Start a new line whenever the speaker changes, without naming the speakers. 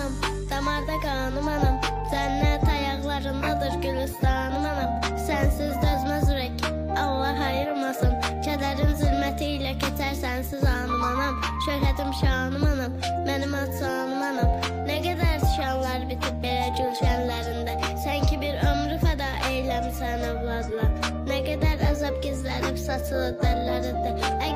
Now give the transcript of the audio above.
anam, damarda qanım anam, cənnət ayaqlarındadır gülüstanım anam. Sənsiz dözməz ürək, Allah ayırmasın, kədərin zülməti ilə keçər sənsiz anım anam. Şöhrətim şanım anam, mənim atsanım anam. Nə qədər şanlar bitib belə gülşənlərində, sən ki bir ömrü fəda eyləmsən övladla. Nə qədər əzab gizlənib saçılı dəllərində.